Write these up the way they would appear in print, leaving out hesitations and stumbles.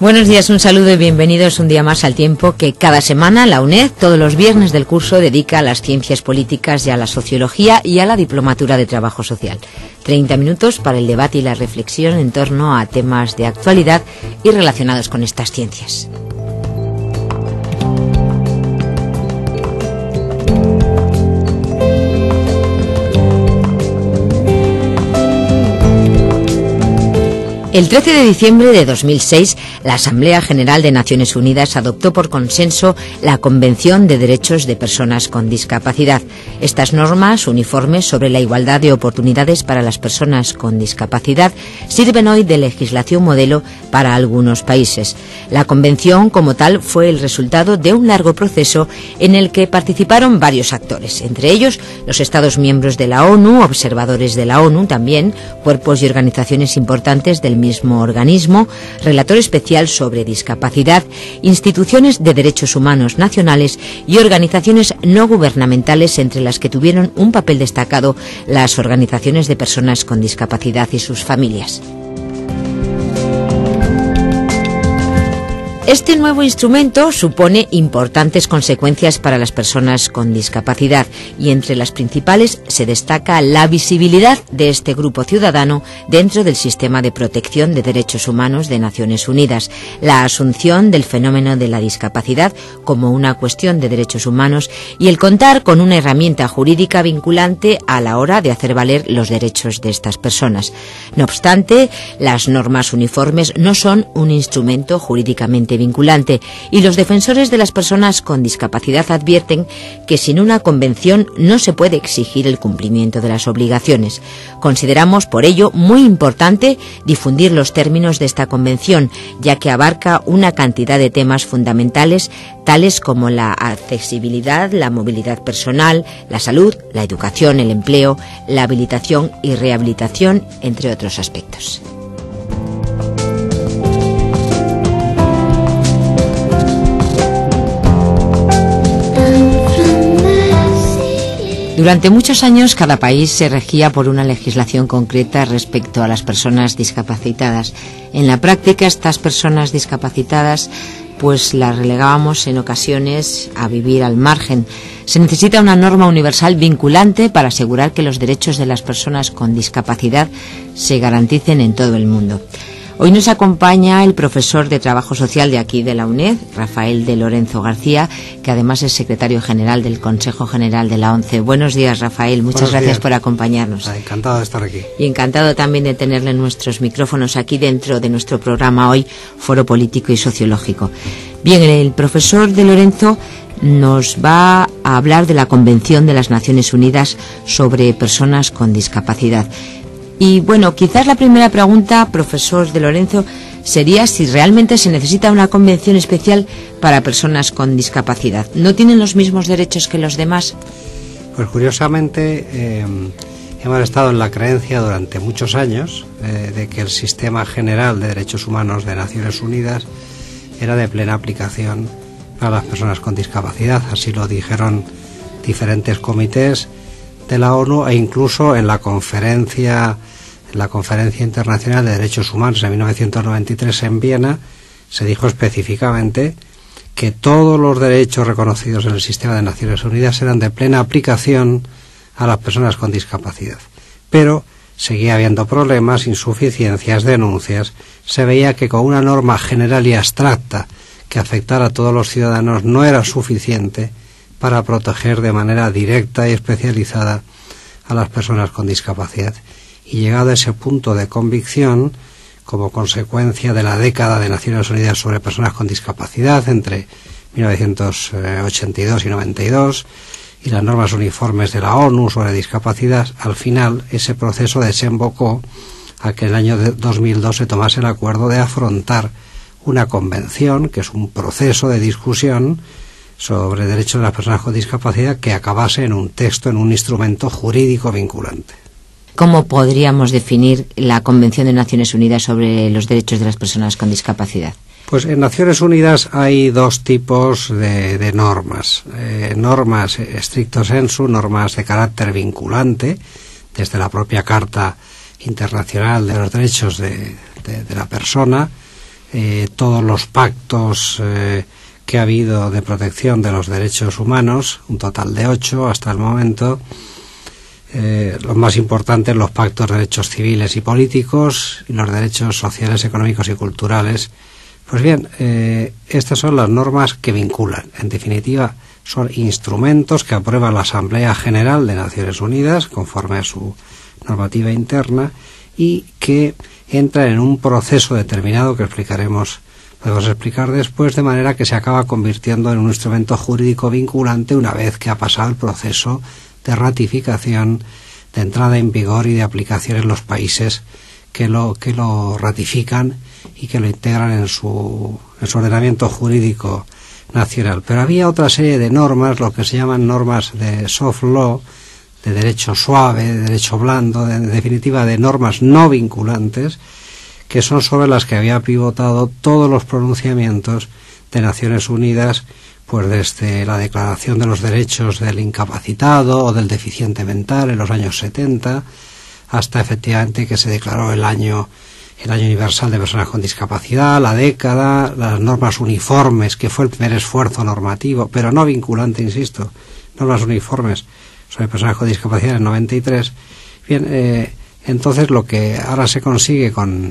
Buenos días, un saludo y bienvenidos un día más al tiempo que cada semana la UNED, todos los viernes del curso, dedica a las ciencias políticas y a la sociología y a la diplomatura de trabajo social. 30 minutos para el debate y la reflexión en torno a temas de actualidad y relacionados con estas ciencias. El 13 de diciembre de 2006, la Asamblea General de Naciones Unidas adoptó por consenso la Convención de Derechos de Personas con Discapacidad. Estas normas uniformes sobre la igualdad de oportunidades para las personas con discapacidad sirven hoy de legislación modelo para algunos países. La Convención, como tal, fue el resultado de un largo proceso en el que participaron varios actores, entre ellos los Estados miembros de la ONU, observadores de la ONU también, cuerpos y organizaciones importantes del mismo organismo, relator especial sobre discapacidad, instituciones de derechos humanos nacionales y organizaciones no gubernamentales, entre las que tuvieron un papel destacado las organizaciones de personas con discapacidad y sus familias. Este nuevo instrumento supone importantes consecuencias para las personas con discapacidad y entre las principales se destaca la visibilidad de este grupo ciudadano dentro del sistema de protección de derechos humanos de Naciones Unidas, la asunción del fenómeno de la discapacidad como una cuestión de derechos humanos y el contar con una herramienta jurídica vinculante a la hora de hacer valer los derechos de estas personas. No obstante, las normas uniformes no son un instrumento jurídicamente vinculante y los defensores de las personas con discapacidad advierten que sin una convención no se puede exigir el cumplimiento de las obligaciones. Consideramos por ello muy importante difundir los términos de esta convención, ya que abarca una cantidad de temas fundamentales tales como la accesibilidad, la movilidad personal, la salud, la educación, el empleo, la habilitación y rehabilitación, entre otros aspectos. Durante muchos años cada país se regía por una legislación concreta respecto a las personas discapacitadas. En la práctica, estas personas discapacitadas pues las relegábamos en ocasiones a vivir al margen. Se necesita una norma universal vinculante para asegurar que los derechos de las personas con discapacidad se garanticen en todo el mundo. Hoy nos acompaña el profesor de Trabajo Social de aquí de la UNED, Rafael de Lorenzo García, que además es secretario general del Consejo General de la ONCE. Buenos días, Rafael. Muchas gracias por acompañarnos. Encantado de estar aquí. Y encantado también de tenerle en nuestros micrófonos aquí dentro de nuestro programa hoy, Foro Político y Sociológico. Bien, el profesor de Lorenzo nos va a hablar de la Convención de las Naciones Unidas sobre personas con discapacidad. Y bueno, quizás la primera pregunta, profesor de Lorenzo, sería si realmente se necesita una convención especial para personas con discapacidad. ¿No tienen los mismos derechos que los demás? Pues curiosamente hemos estado en la creencia durante muchos años de que el sistema general de derechos humanos de Naciones Unidas era de plena aplicación para las personas con discapacidad. Así lo dijeron diferentes comités de la ONU e incluso en la Conferencia Internacional de Derechos Humanos en 1993 en Viena se dijo específicamente que todos los derechos reconocidos en el sistema de Naciones Unidas eran de plena aplicación a las personas con discapacidad. Pero seguía habiendo problemas, insuficiencias, denuncias. Se veía que con una norma general y abstracta que afectara a todos los ciudadanos no era suficiente para proteger de manera directa y especializada a las personas con discapacidad. Y llegado a ese punto de convicción, como consecuencia de la década de Naciones Unidas sobre personas con discapacidad entre 1982 y 92, y las normas uniformes de la ONU sobre discapacidad, al final ese proceso desembocó a que en el año 2002 se tomase el acuerdo de afrontar una convención, que es un proceso de discusión sobre derechos de las personas con discapacidad que acabase en un texto, en un instrumento jurídico vinculante. ¿Cómo podríamos definir la Convención de Naciones Unidas sobre los derechos de las personas con discapacidad? Pues en Naciones Unidas hay dos tipos de normas. Normas stricto sensu, normas de carácter vinculante, desde la propia Carta Internacional de los Derechos de la Persona, todos los pactos que ha habido de protección de los derechos humanos, un total de 8 hasta el momento. Los más importantes, los pactos de derechos civiles y políticos y los derechos sociales, económicos y culturales. Pues bien, estas son las normas que vinculan. En definitiva, son instrumentos que aprueba la Asamblea General de Naciones Unidas conforme a su normativa interna y que entran en un proceso determinado que podemos explicar después, de manera que se acaba convirtiendo en un instrumento jurídico vinculante una vez que ha pasado el proceso de ratificación, de entrada en vigor y de aplicación en los países que lo ratifican y que lo integran en su ordenamiento jurídico nacional. Pero había otra serie de normas, lo que se llaman normas de soft law, de derecho suave, de derecho blando, en definitiva de normas no vinculantes, que son sobre las que había pivotado todos los pronunciamientos de Naciones Unidas, pues desde la Declaración de los Derechos del Incapacitado o del Deficiente Mental en los años 70, hasta efectivamente que se declaró el año universal de personas con discapacidad, la década, las normas uniformes, que fue el primer esfuerzo normativo, pero no vinculante, insisto, normas uniformes sobre personas con discapacidad en el 93. Bien, entonces lo que ahora se consigue con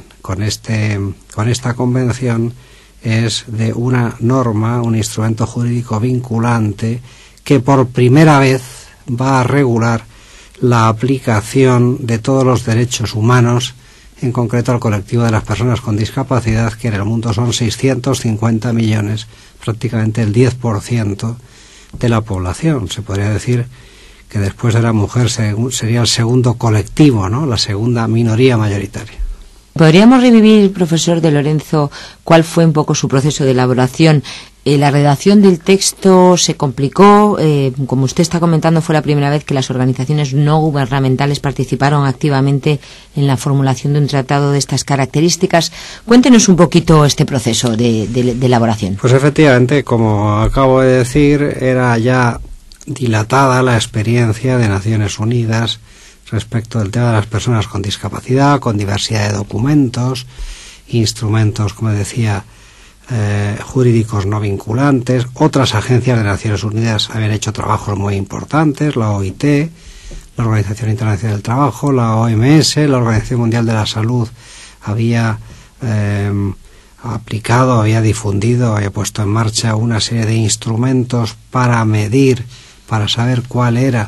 esta convención es de una norma, un instrumento jurídico vinculante que por primera vez va a regular la aplicación de todos los derechos humanos, en concreto al colectivo de las personas con discapacidad, que en el mundo son 650 millones, prácticamente el 10% de la población. Se podría decir que después de la mujer sería el segundo colectivo, ¿no?, la segunda minoría mayoritaria. ¿Podríamos revivir, profesor de Lorenzo, cuál fue un poco su proceso de elaboración? La redacción del texto se complicó, como usted está comentando, fue la primera vez que las organizaciones no gubernamentales participaron activamente en la formulación de un tratado de estas características. Cuéntenos un poquito este proceso de elaboración. Pues efectivamente, como acabo de decir, era ya dilatada la experiencia de Naciones Unidas respecto del tema de las personas con discapacidad, con diversidad de documentos, instrumentos, como decía, jurídicos no vinculantes. Otras agencias de Naciones Unidas habían hecho trabajos muy importantes, la OIT, la Organización Internacional del Trabajo, la OMS, la Organización Mundial de la Salud había aplicado, había difundido, había puesto en marcha una serie de instrumentos para medir, para saber cuál era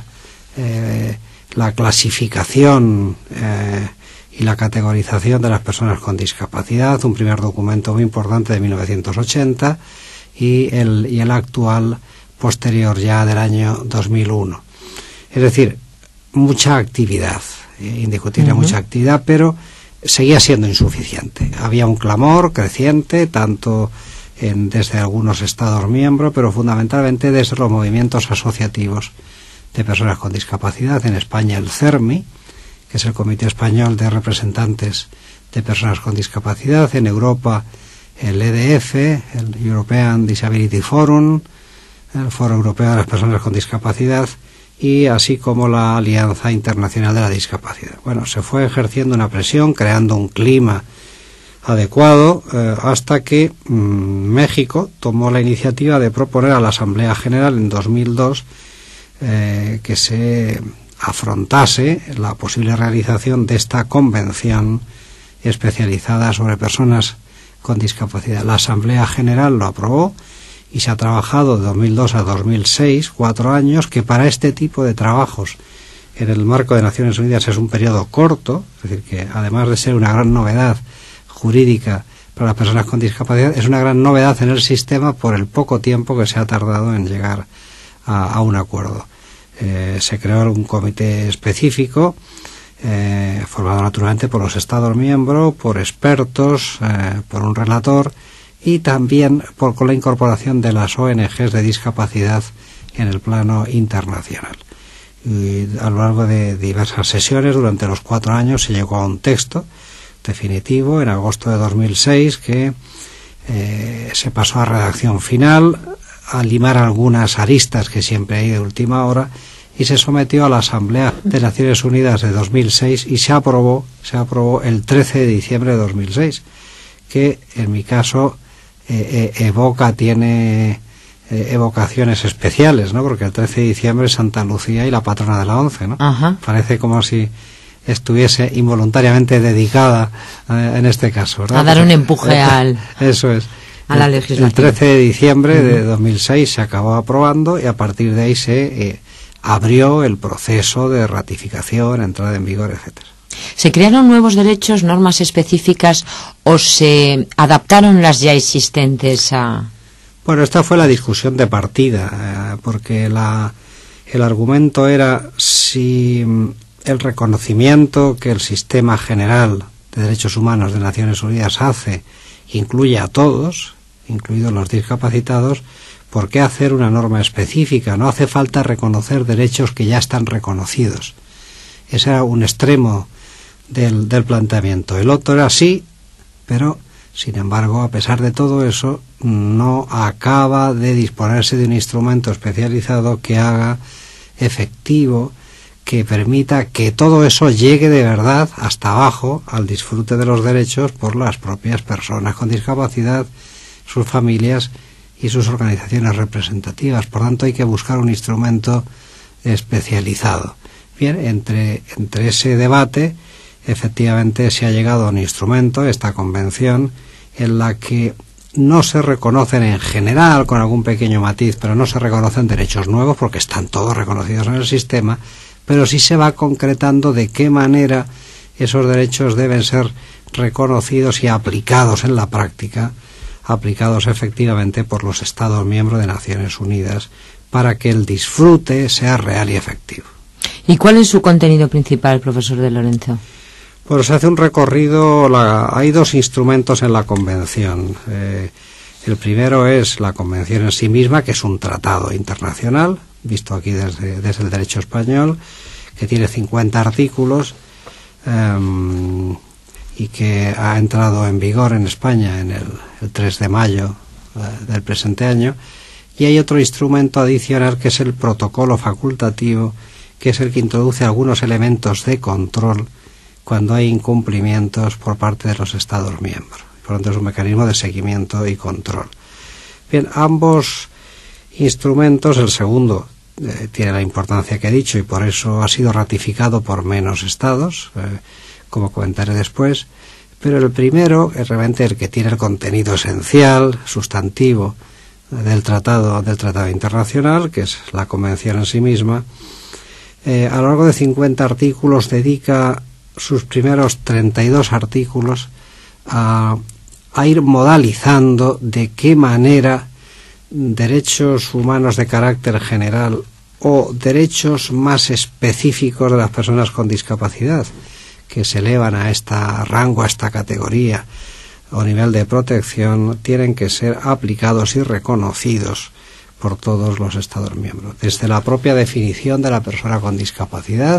la clasificación y la categorización de las personas con discapacidad, un primer documento muy importante de 1980 y el actual posterior ya del año 2001. Es decir, mucha actividad, indiscutible mucha actividad, pero seguía siendo insuficiente. Había un clamor creciente, tanto desde algunos Estados miembros, pero fundamentalmente desde los movimientos asociativos de personas con discapacidad. En España el CERMI, que es el Comité Español de Representantes de Personas con Discapacidad; en Europa el EDF, el European Disability Forum, el Foro Europeo de las Personas con Discapacidad, y así como la Alianza Internacional de la Discapacidad. Bueno, se fue ejerciendo una presión, creando un clima adecuado, hasta que México tomó la iniciativa de proponer a la Asamblea General en 2002 que se afrontase la posible realización de esta convención especializada sobre personas con discapacidad. La Asamblea General lo aprobó y se ha trabajado de 2002 a 2006, 4 años, que para este tipo de trabajos en el marco de Naciones Unidas es un periodo corto, es decir, que además de ser una gran novedad jurídica para las personas con discapacidad, es una gran novedad en el sistema por el poco tiempo que se ha tardado en llegar a un acuerdo. Se creó un comité específico, formado naturalmente por los Estados miembros, por expertos, por un relator, y también con la incorporación de las ONGs de discapacidad en el plano internacional. Y a lo largo de diversas sesiones durante los 4 años se llegó a un texto definitivo en agosto de 2006 que se pasó a redacción final, a limar algunas aristas que siempre hay de última hora, y se sometió a la Asamblea de Naciones Unidas de 2006 y se aprobó el 13 de diciembre de 2006, que en mi caso tiene evocaciones especiales, ¿no? Porque el 13 de diciembre es Santa Lucía y la patrona de la ONCE, ¿no? Ajá. Parece como si estuviese involuntariamente dedicada en este caso, ¿verdad? A dar un empuje eso es. A la legislación. El 13 de diciembre de 2006 se acabó aprobando y a partir de ahí se abrió el proceso de ratificación, entrada en vigor, etcétera. ¿Se crearon nuevos derechos, normas específicas o se adaptaron las ya existentes a...? Bueno, esta fue la discusión de partida, porque el argumento era si el reconocimiento que el sistema general de derechos humanos de Naciones Unidas hace incluye a todos, incluidos los discapacitados, ¿por qué hacer una norma específica? No hace falta reconocer derechos que ya están reconocidos. Ese era un extremo del planteamiento. El otro era sí, pero sin embargo, a pesar de todo eso, no acaba de disponerse de un instrumento especializado que haga efectivo, que permita que todo eso llegue de verdad hasta abajo al disfrute de los derechos por las propias personas con discapacidad, sus familias y sus organizaciones representativas. Por tanto, hay que buscar un instrumento especializado. Bien, entre ese debate, efectivamente se ha llegado a un instrumento, esta convención, en la que no se reconocen en general, con algún pequeño matiz, pero no se reconocen derechos nuevos porque están todos reconocidos en el sistema, pero sí se va concretando de qué manera esos derechos deben ser reconocidos y aplicados en la práctica, aplicados efectivamente por los Estados miembros de Naciones Unidas, para que el disfrute sea real y efectivo. ¿Y cuál es su contenido principal, profesor de Lorenzo? Pues se hace un recorrido, hay dos instrumentos en la Convención. El primero es la Convención en sí misma, que es un tratado internacional, visto aquí desde el derecho español, que tiene 50 artículos y que ha entrado en vigor en España en el 3 de mayo del presente año. Y hay otro instrumento adicional que es el protocolo facultativo, que es el que introduce algunos elementos de control cuando hay incumplimientos por parte de los Estados miembros. Por lo tanto, es un mecanismo de seguimiento y control. Bien, ambos instrumentos, el segundo tiene la importancia que he dicho y por eso ha sido ratificado por menos Estados, como comentaré después, pero el primero es realmente el que tiene el contenido esencial, sustantivo, del tratado internacional, que es la Convención en sí misma. A lo largo de 50 artículos dedica sus primeros 32 artículos a ir modalizando de qué manera derechos humanos de carácter general o derechos más específicos de las personas con discapacidad, que se elevan a rango, a esta categoría o nivel de protección, tienen que ser aplicados y reconocidos por todos los Estados miembros. Desde la propia definición de la persona con discapacidad,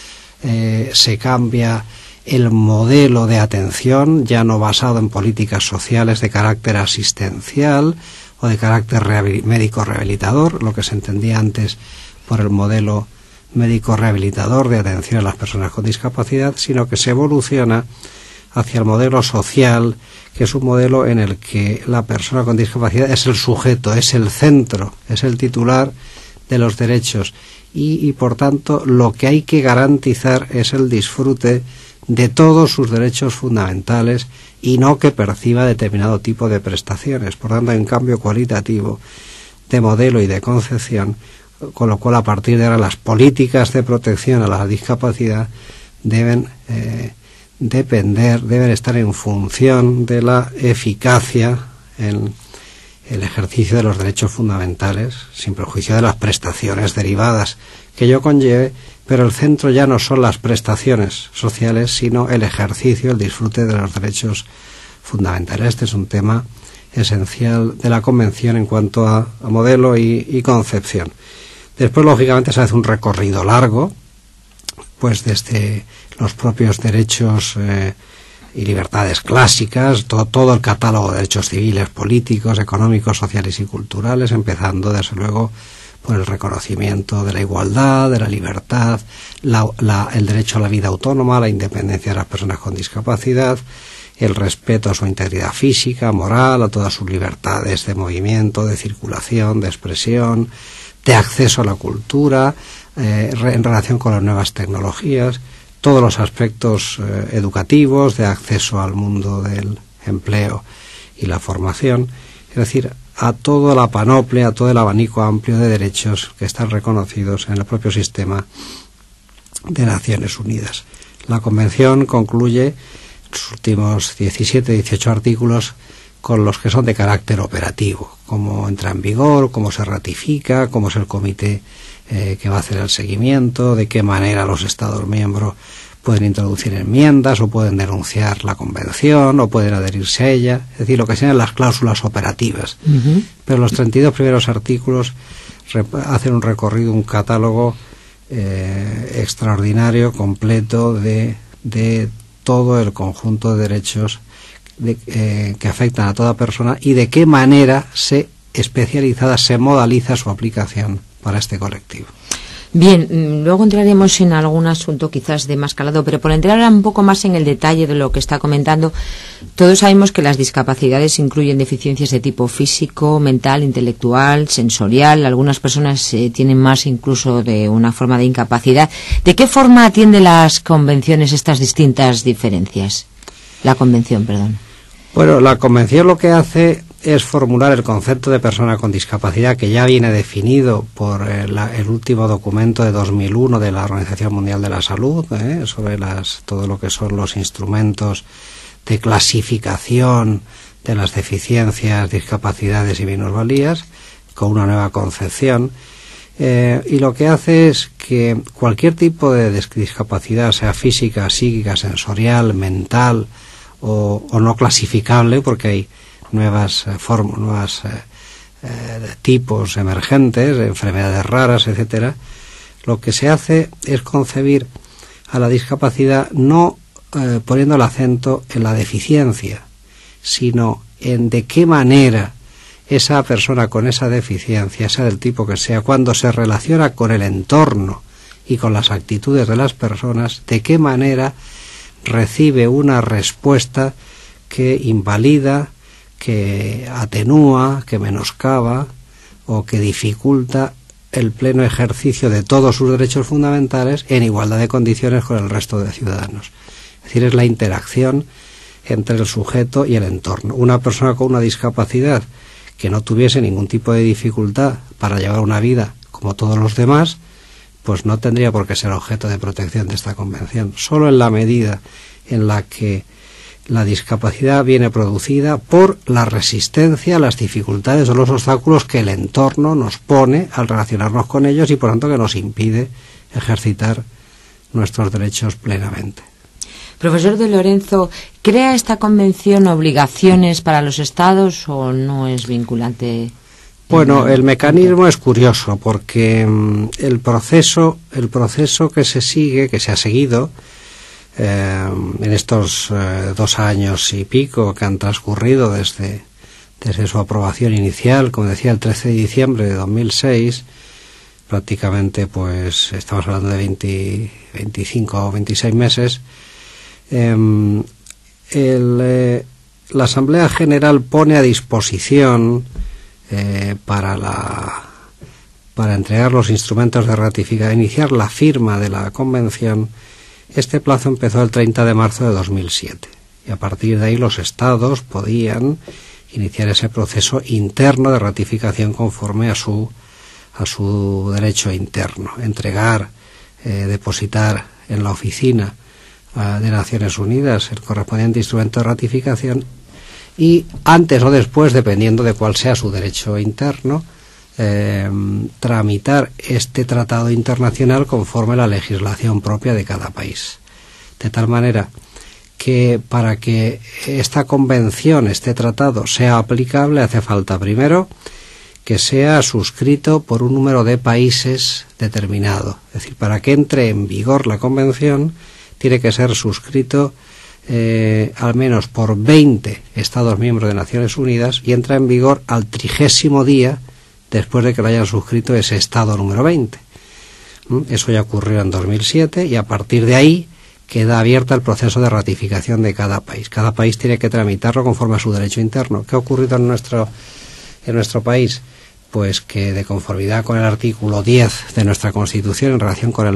se cambia el modelo de atención, ya no basado en políticas sociales de carácter asistencial o de carácter médico rehabilitador, lo que se entendía antes por el modelo médico rehabilitador de atención a las personas con discapacidad, sino que se evoluciona hacia el modelo social, que es un modelo en el que la persona con discapacidad es el sujeto, es el centro, es el titular de los derechos y por tanto lo que hay que garantizar es el disfrute de todos sus derechos fundamentales y no que perciba determinado tipo de prestaciones. Por tanto hay un cambio cualitativo de modelo y de concepción, con lo cual a partir de ahora las políticas de protección a la discapacidad deben estar en función de la eficacia en el ejercicio de los derechos fundamentales, sin perjuicio de las prestaciones derivadas que ello conlleve, pero el centro ya no son las prestaciones sociales, sino el ejercicio, el disfrute de los derechos fundamentales. Este es un tema esencial de la Convención en cuanto a modelo y concepción. Después, lógicamente, se hace un recorrido largo, pues desde los propios derechos y libertades clásicas, todo el catálogo de derechos civiles, políticos, económicos, sociales y culturales, empezando desde luego por el reconocimiento de la igualdad, de la libertad, el derecho a la vida autónoma, la independencia de las personas con discapacidad, el respeto a su integridad física, moral, a todas sus libertades de movimiento, de circulación, de expresión, de acceso a la cultura, en relación con las nuevas tecnologías, todos los aspectos educativos, de acceso al mundo del empleo y la formación, es decir, a toda la panoplia, a todo el abanico amplio de derechos que están reconocidos en el propio sistema de Naciones Unidas. La Convención concluye los últimos 17-18 artículos con los que son de carácter operativo, cómo entra en vigor, cómo se ratifica, cómo es el comité que va a hacer el seguimiento, de qué manera los Estados miembros pueden introducir enmiendas o pueden denunciar la Convención o pueden adherirse a ella, es decir, lo que sean las cláusulas operativas. Pero los 32 primeros artículos hacen un recorrido, un catálogo extraordinario, completo de todo el conjunto de derechos que afectan a toda persona y de qué manera se modaliza su aplicación para este colectivo. Bien, luego entraremos en algún asunto quizás de más calado, pero por entrar un poco más en el detalle de lo que está comentando, todos sabemos que las discapacidades incluyen deficiencias de tipo físico, mental, intelectual, sensorial. Algunas personas tienen más incluso de una forma de incapacidad. ¿De qué forma atiende las convenciones estas distintas diferencias? La convención, perdón. Bueno, la convención lo que hace es formular el concepto de persona con discapacidad que ya viene definido por el último documento de 2001 de la Organización Mundial de la Salud, sobre todo lo que son los instrumentos de clasificación de las deficiencias, discapacidades y minusvalías, con una nueva concepción. Y lo que hace es que cualquier tipo de discapacidad, sea física, psíquica, sensorial, mental o no clasificable, porque hay nuevas tipos emergentes, enfermedades raras, etcétera, lo que se hace es concebir a la discapacidad no poniendo el acento en la deficiencia, sino en de qué manera esa persona con esa deficiencia, sea del tipo que sea, cuando se relaciona con el entorno y con las actitudes de las personas, de qué manera recibe una respuesta que invalida, que atenúa, que menoscaba o que dificulta el pleno ejercicio de todos sus derechos fundamentales en igualdad de condiciones con el resto de ciudadanos. Es decir, es la interacción entre el sujeto y el entorno. Una persona con una discapacidad que no tuviese ningún tipo de dificultad para llevar una vida como todos los demás, pues no tendría por qué ser objeto de protección de esta convención. Solo en la medida en la que la discapacidad viene producida por la resistencia a las dificultades o los obstáculos que el entorno nos pone al relacionarnos con ellos y por tanto que nos impide ejercitar nuestros derechos plenamente. Profesor de Lorenzo, ¿crea esta convención obligaciones para los Estados o no es vinculante? Bueno, el mecanismo es curioso porque el proceso que se sigue, que se ha seguido en estos 2 años y pico que han transcurrido desde su aprobación inicial, como decía, el 13 de diciembre de 2006, prácticamente pues estamos hablando de 25 o 26 meses, la Asamblea General pone a disposición para entregar los instrumentos de ratificación, iniciar la firma de la Convención. Este plazo empezó el 30 de marzo de 2007 y a partir de ahí los Estados podían iniciar ese proceso interno de ratificación conforme a su derecho interno, entregar, depositar en la oficina de Naciones Unidas el correspondiente instrumento de ratificación y antes o después, dependiendo de cuál sea su derecho interno, tramitar este tratado internacional conforme a la legislación propia de cada país. De tal manera que para que esta convención, este tratado, sea aplicable, hace falta primero que sea suscrito por un número de países determinado. Es decir, para que entre en vigor la convención, tiene que ser suscrito al menos por 20 Estados miembros de Naciones Unidas y entra en vigor al 30º día después de que lo hayan suscrito ese Estado número 20. Eso ya ocurrió en 2007 y a partir de ahí queda abierta el proceso de ratificación de cada país. Cada país tiene que tramitarlo conforme a su derecho interno. ¿Qué ha ocurrido en nuestro país? Pues que, de conformidad con el artículo 10 de nuestra Constitución en relación con el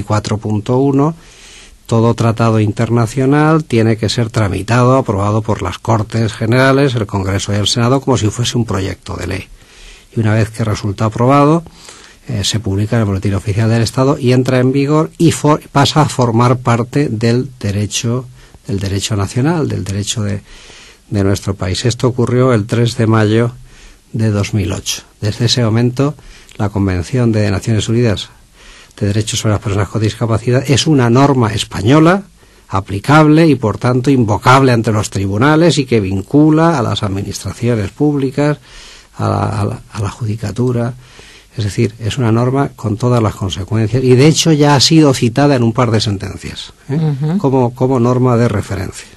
94.1, todo tratado internacional tiene que ser tramitado, aprobado por las Cortes Generales, el Congreso y el Senado, como si fuese un proyecto de ley. Y una vez que resulta aprobado, se publica en el Boletín Oficial del Estado y entra en vigor y pasa a formar parte del derecho nacional, del derecho de nuestro país. Esto ocurrió el 3 de mayo de 2008. Desde ese momento, la Convención de Naciones Unidas de Derechos sobre las Personas con Discapacidad es una norma española, aplicable y, por tanto, invocable ante los tribunales y que vincula a las administraciones públicas, a la judicatura. Es decir, es una norma con todas las consecuencias y, de hecho, ya ha sido citada en un par de sentencias, como norma de referencia.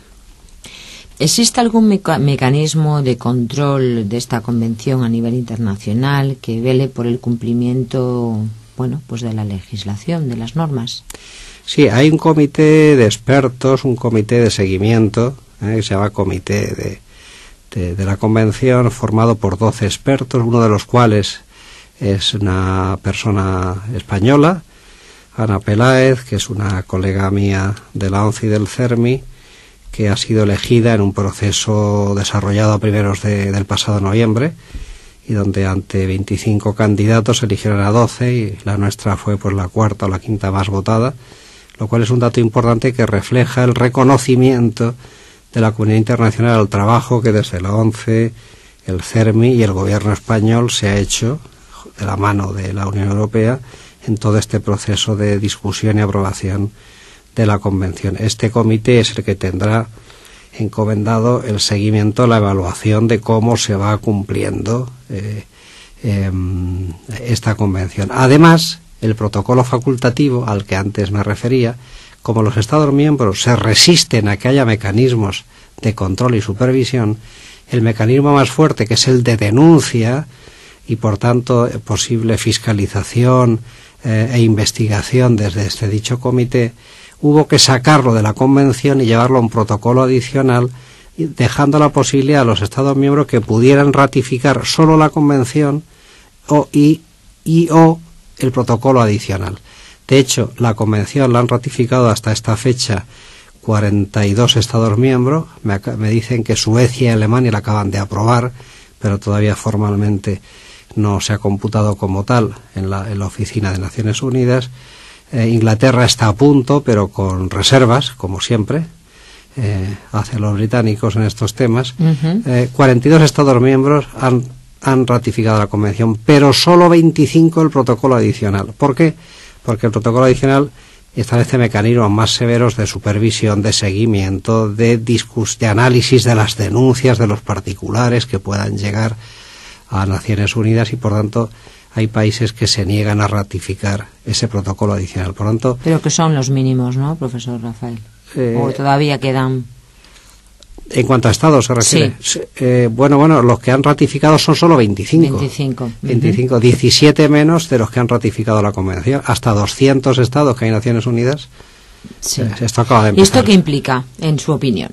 ¿Existe algún mecanismo de control de esta convención a nivel internacional que vele por el cumplimiento, pues de la legislación, de las normas? Sí, hay un comité de expertos, un comité de seguimiento, que se llama Comité de la Convención, formado por 12 expertos, uno de los cuales es una persona española, Ana Peláez, que es una colega mía de la ONCE y del CERMI, que ha sido elegida en un proceso desarrollado a primeros del pasado noviembre, y donde ante 25 candidatos eligieron a 12 y la nuestra fue pues la cuarta o la quinta más votada, lo cual es un dato importante que refleja el reconocimiento de la comunidad internacional al trabajo que desde la ONCE, el CERMI y el gobierno español se ha hecho de la mano de la Unión Europea en todo este proceso de discusión y aprobación de la Convención. Este comité es el que tendrá encomendado el seguimiento, la evaluación de cómo se va cumpliendo esta Convención. Además, el protocolo facultativo al que antes me refería, como los Estados miembros se resisten a que haya mecanismos de control y supervisión, el mecanismo más fuerte, que es el de denuncia y, por tanto, posible fiscalización e investigación desde este dicho comité, hubo que sacarlo de la Convención y llevarlo a un protocolo adicional, dejando la posibilidad a los Estados miembros que pudieran ratificar solo la Convención o el protocolo adicional. De hecho, la Convención la han ratificado hasta esta fecha 42 Estados miembros. Me dicen que Suecia y Alemania la acaban de aprobar, pero todavía formalmente no se ha computado como tal en la Oficina de Naciones Unidas. Inglaterra está a punto, pero con reservas, como siempre hacen los británicos en estos temas. 42 Estados miembros han ratificado la Convención, pero solo 25 el protocolo adicional. ¿Por qué? Porque el protocolo adicional establece mecanismos más severos de supervisión, de seguimiento, de análisis de las denuncias de los particulares que puedan llegar a Naciones Unidas, y por tanto hay países que se niegan a ratificar ese protocolo adicional. Por tanto, pero que son los mínimos, ¿no, profesor Rafael? ¿O todavía quedan? En cuanto a Estados se refiere. Sí. Bueno, los que han ratificado son solo 25. 25, 17 menos de los que han ratificado la Convención. Hasta 200 Estados que hay en Naciones Unidas. Sí. Esto acaba de empezar. ¿Y esto qué implica, en su opinión?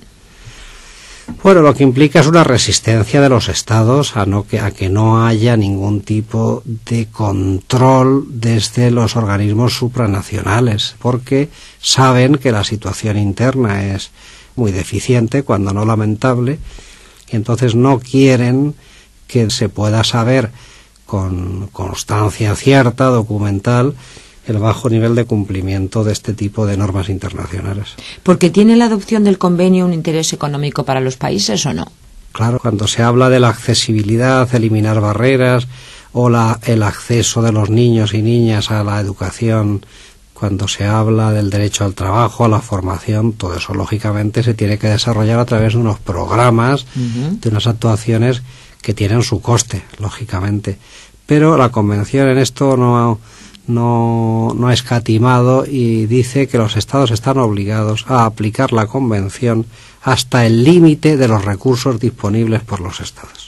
Bueno, lo que implica es una resistencia de los Estados a que no haya ningún tipo de control desde los organismos supranacionales, porque saben que la situación interna es muy deficiente, cuando no lamentable, y entonces no quieren que se pueda saber con constancia cierta, documental, el bajo nivel de cumplimiento de este tipo de normas internacionales. ¿Porque tiene la adopción del convenio un interés económico para los países o no? Claro, cuando se habla de la accesibilidad, eliminar barreras, o el acceso de los niños y niñas a la educación, cuando se habla del derecho al trabajo, a la formación, todo eso lógicamente se tiene que desarrollar a través de unos programas, de unas actuaciones que tienen su coste, lógicamente. Pero la Convención en esto no ha escatimado y dice que los Estados están obligados a aplicar la Convención hasta el límite de los recursos disponibles por los Estados.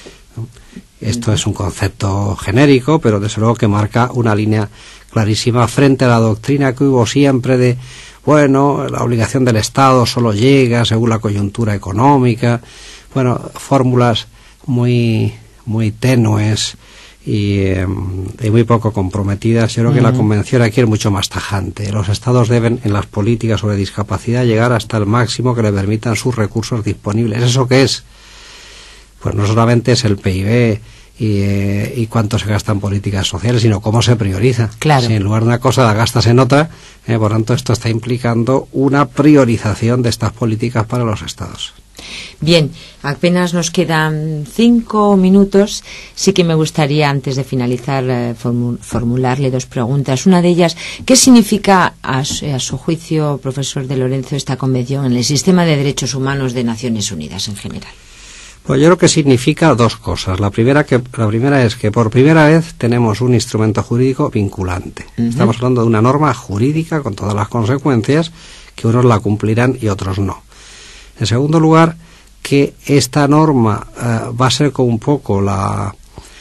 Esto es un concepto genérico, pero desde luego que marca una línea clarísima frente a la doctrina que hubo siempre de bueno, la obligación del Estado solo llega según la coyuntura económica, bueno, fórmulas muy tenues y muy poco comprometidas. Yo creo que la Convención aquí es mucho más tajante. Los Estados deben, en las políticas sobre discapacidad, llegar hasta el máximo que le permitan sus recursos disponibles. ¿Eso qué es? Pues no solamente es el PIB y cuánto se gasta en políticas sociales, sino cómo se prioriza. Claro. Si en lugar de una cosa la gastas en otra, por tanto esto está implicando una priorización de estas políticas para los Estados. Bien, apenas nos quedan 5 minutos. Sí que me gustaría, antes de finalizar, formularle 2 preguntas. Una de ellas, ¿qué significa, a su juicio, profesor de Lorenzo, esta convención en el sistema de derechos humanos de Naciones Unidas en general? Pues yo creo que significa 2 cosas. La primera es que por primera vez tenemos un instrumento jurídico vinculante. Estamos hablando de una norma jurídica con todas las consecuencias, que unos la cumplirán y otros no. En segundo lugar, que esta norma va a ser como un poco la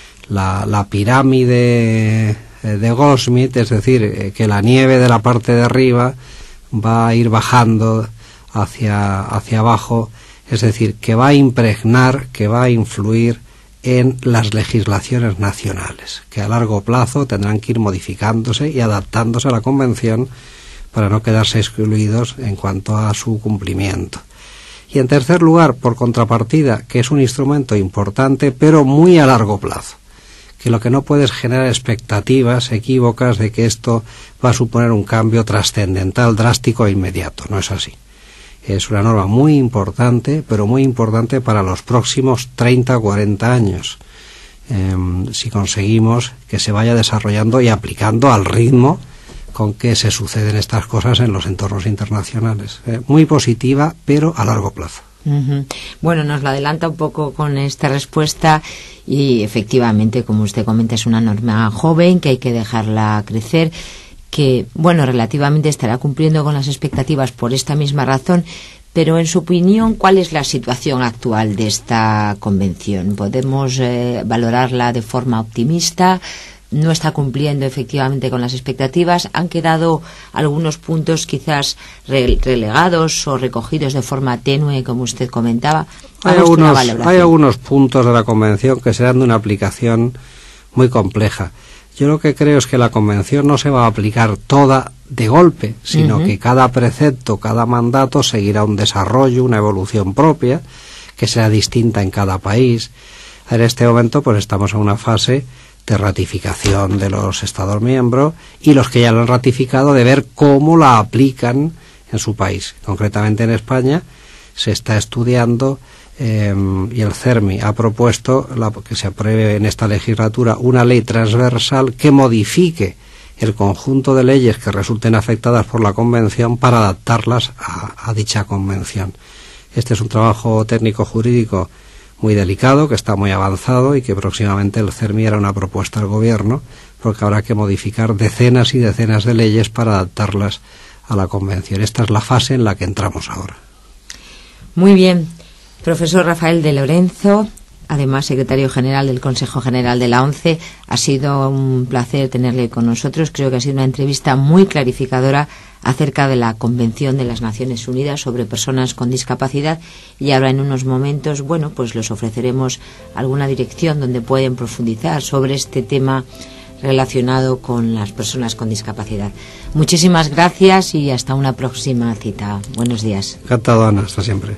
pirámide de Goldsmith, es decir, que la nieve de la parte de arriba va a ir bajando hacia abajo, es decir, que va a impregnar, que va a influir en las legislaciones nacionales, que a largo plazo tendrán que ir modificándose y adaptándose a la Convención para no quedarse excluidos en cuanto a su cumplimiento. Y en tercer lugar, por contrapartida, que es un instrumento importante, pero muy a largo plazo, que lo que no puede es generar expectativas equívocas de que esto va a suponer un cambio trascendental, drástico e inmediato. No es así. Es una norma muy importante, pero muy importante para los próximos 30 o 40 años, si conseguimos que se vaya desarrollando y aplicando al ritmo con que se suceden estas cosas en los entornos internacionales. Muy positiva, pero a largo plazo. Bueno, nos lo adelanta un poco con esta respuesta y efectivamente, como usted comenta, es una norma joven que hay que dejarla crecer, que, bueno, relativamente estará cumpliendo con las expectativas por esta misma razón, pero en su opinión, ¿cuál es la situación actual de esta convención? ¿Podemos valorarla de forma optimista? ¿No está cumpliendo efectivamente con las expectativas? ¿Han quedado algunos puntos quizás relegados o recogidos de forma tenue, como usted comentaba? Hay algunos puntos de la Convención que serán de una aplicación muy compleja. Yo lo que creo es que la Convención no se va a aplicar toda de golpe, sino que cada precepto, cada mandato seguirá un desarrollo, una evolución propia, que será distinta en cada país. En este momento pues estamos en una fase de ratificación de los Estados miembros y los que ya lo han ratificado de ver cómo la aplican en su país. Concretamente en España se está estudiando y el CERMI ha propuesto que se apruebe en esta legislatura una ley transversal que modifique el conjunto de leyes que resulten afectadas por la Convención para adaptarlas a dicha Convención. Este es un trabajo técnico-jurídico muy delicado, que está muy avanzado y que próximamente el CERMI hará una propuesta al Gobierno, porque habrá que modificar decenas y decenas de leyes para adaptarlas a la Convención. Esta es la fase en la que entramos ahora. Muy bien. Profesor Rafael de Lorenzo, además secretario general del Consejo General de la ONCE, ha sido un placer tenerle con nosotros. Creo que ha sido una entrevista muy clarificadora acerca de la Convención de las Naciones Unidas sobre personas con discapacidad, y ahora en unos momentos, bueno, pues les ofreceremos alguna dirección donde pueden profundizar sobre este tema relacionado con las personas con discapacidad. Muchísimas gracias y hasta una próxima cita. Buenos días. Encantado, Ana, hasta siempre.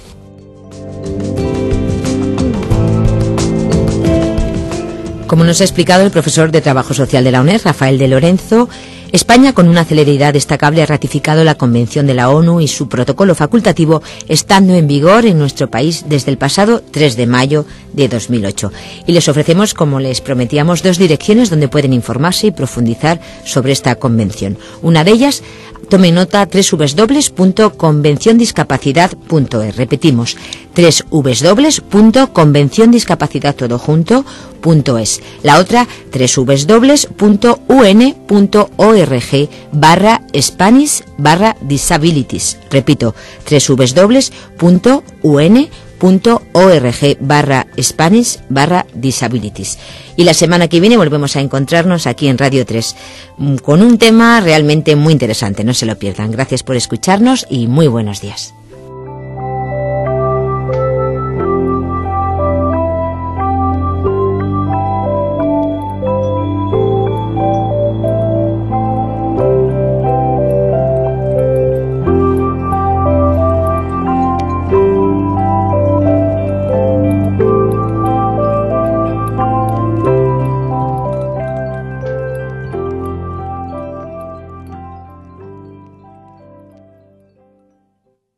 Como nos ha explicado el profesor de Trabajo Social de la UNED, Rafael de Lorenzo, España, con una celeridad destacable, ha ratificado la Convención de la ONU y su protocolo facultativo, estando en vigor en nuestro país desde el pasado 3 de mayo de 2008. Y les ofrecemos, como les prometíamos, 2 direcciones donde pueden informarse y profundizar sobre esta convención. Una de ellas, tomen nota, www.convenciondiscapacidad.es. Repetimos, www.convenciondiscapacidad.es. La otra, www.un.org/Spanish/disabilities. Repito, www.un.org/Spanish/disabilities. www.org/Spanish/disabilities. Y la semana que viene volvemos a encontrarnos aquí en Radio 3 con un tema realmente muy interesante. No se lo pierdan. Gracias por escucharnos y muy buenos días.